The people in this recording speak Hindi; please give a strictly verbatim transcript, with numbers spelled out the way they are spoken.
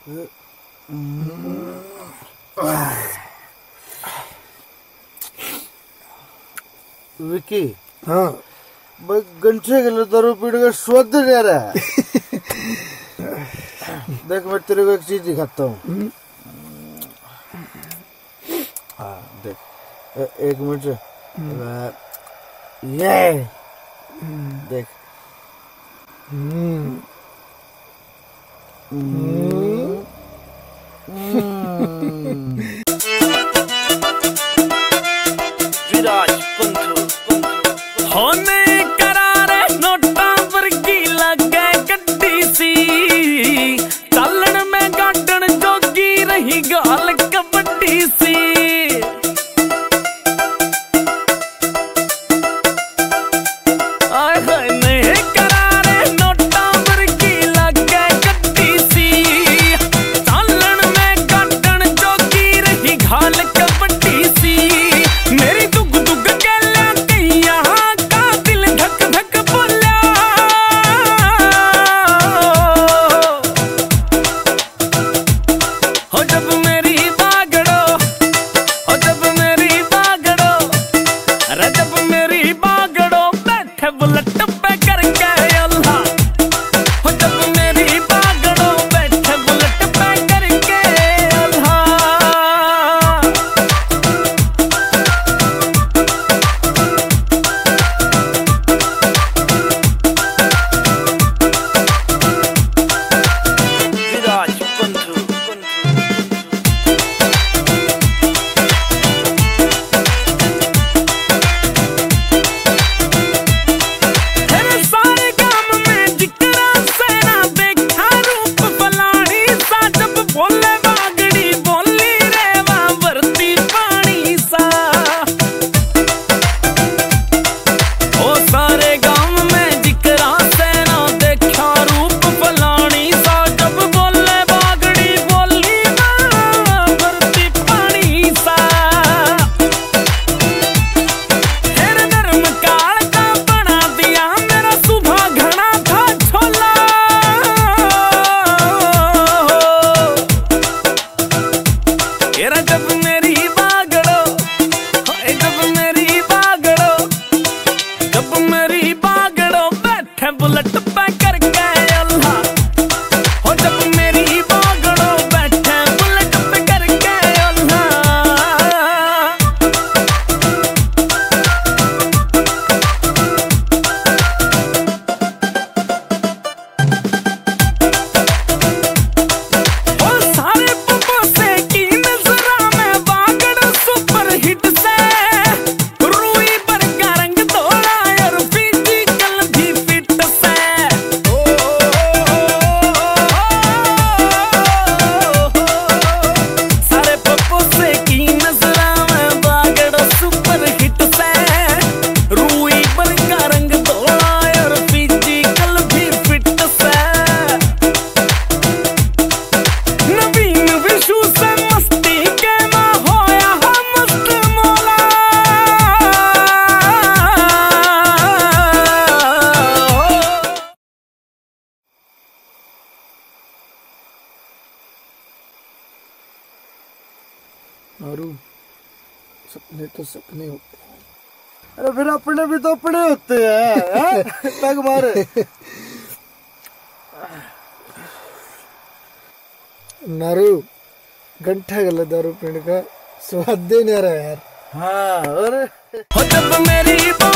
विकी, हाँ मैं घंटे के लिए दारू पीने का स्वाद नहीं आ रहा है। देख मैं तेरे को एक चीज दिखाता हूँ। हाँ देख, ए, एक मिनट ये देख। विराज पंथू होने करार नोटा वर्गी लगे गड्डी सी चालन में गाडन जोगी रही गाल कबड्डी सी आए हाय नहीं करार नोटा वर्गी लगे गड्डी सी चालन में गाडन जोगी रही गाल कबड्डी सी मेरी दुग दुग गैला कैया का दिल धक धक बोला हो जब मेरी बागड़ो हो जब मेरी बागड़ो अरे जब मेरी बागड़ो बैठे बुलेट पे करके अल्लाह हो जब मेरी बागड़ो बैठे बुलेट पे करके अल्लाह विराज पंथू तेरे सारे काम में जिकरा सेना देखा रूप फलानी सा जब बोले बागड़ी बोली रेवा भरती पानी सा ओ सारे गांव में जिकरा सेना देखा रूप फलानी सा जब बोले बागड़ी बोली भरती पानी सा तेरे धर्म काल का बना दिया मेरा सुबह घना था छोला तेरा जब मेरी बागड़ो हाय जब मेरी बागड़ो जब मेरी बागड़ो बैठे बुलेट पे करके अल्लाह हो जब मेरी बागड़ो बैठे बुलेट पे करके अल्लाह ओ सारे पप्पो से की नजरा में बागड़ सुपर हिट से रूई पर का रंग धोला और फिजिकल भी फिट से सारे पप्पो से की नजरा में बागड़ सुपर हिट से रूई पर का रंग धोला और फिजिकल भी फिट से नवीन विशु से मस्ती के माँ होया हम मस्त मौला नारू, सपने तो सपने होते हैं। अरे फिर अपने भी तो अपने होते हैं, हैं? पैग मारे। नारू, घंटा गला दारू पीने का स्वाद ही नहीं आ रहा यार। हाँ और हो जब मेरी